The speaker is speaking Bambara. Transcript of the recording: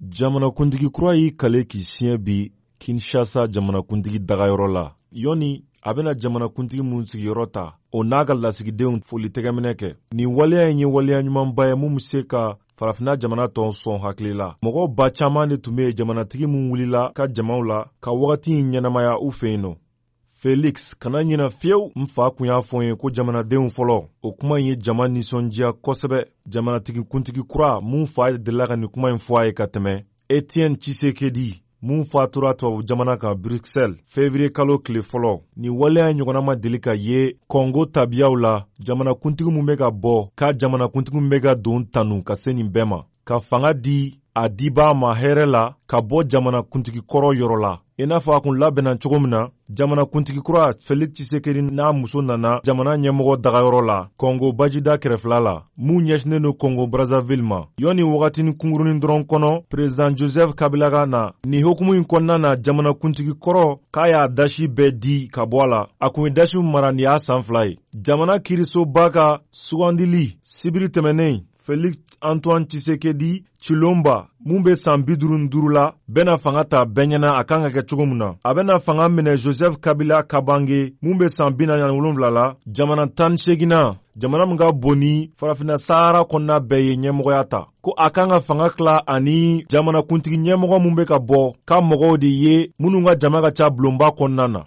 Jamanakuntigi kura y'i kale k'i siɲɛ bi Kinshasa jamanakuntigi dagayɔrɔ la. Yɔni a bɛna jamanakuntigi mun sigiyɔrɔ ta, o n'a ka lasigidenw foli tɛgɛminɛ kɛ. Nin waleya in ye waleya ɲumanba ye mun bɛ se ka farafinna jamana tɔn sɔn hakili la. Mɔgɔ ba caman de tun bɛ jamanatigi mun wulila ka jamaw la ka wagati in ɲɛnamaya u fɛ yen nɔ. Felix, kana ɲina fiyewu, n fa kun y'a fɔ n ye ko jamanadenw fɔlɔ. O kuma in ye jama nisɔndiya kosɛbɛ. Jamanatigi kuntigi kura mun fa delila ka nin kuma in fɔ a ye ka tɛmɛ. Etienne Tshisekedi mun fatura tubabu jamana kan Bruxelles février kalo tile fɔlɔ. Ni waleya ɲɔgɔnna ma deli ka ye Congo tabiyaw la. Jamanakuntigi mun bɛ ka bɔ ka jamanakuntigi mun bɛ ka don tanu ka se nin bɛɛ ma. Ka fanga di a dibaa ma hɛrɛ la ka bɔ jamanakuntigi kɔrɔ yɔrɔ la. I n'a fɔ a kun labɛnna cogo min na, jamanakuntigi kura Felix Tshisekedi n'a muso nana jamana ɲɛmɔgɔ dagayɔrɔ la Congo Bajida kɛrɛfɛla la mun ɲɛsinen do Congo Brazzaville ma. Yɔni wagatinin kungurunin dɔrɔn kɔnɔ Président Joseph Kabila ka na nin hukumu in kɔnɔna na jamanakuntigi kɔrɔ k'a y'a dasi bɛɛ di ka bɔ a la. A kun ye dasiw mara nin y'a san 2 ye. Jamana kiirisoba ka sugandili sibiri tɛmɛnen Felix Antoine Tshisekedi Chilomba mun bɛ san 55 la bɛna fanga ta bɛɛ ɲɛna a kan ka kɛ cogo min na. A bɛna fanga minɛ Joseph Kabila Kabange mun bɛ san 47 la jamana 18nan jamana min ka bon ni farafinna Sahara kɔnɔna bɛɛ ye ɲɛmɔgɔya ta. Ko a kan ka fanga tila ani jamanakuntigi ɲɛmɔgɔ mun bɛ ka bɔ ka mɔgɔw de ye minnu ka jama ka ca bulonba kɔnɔna na.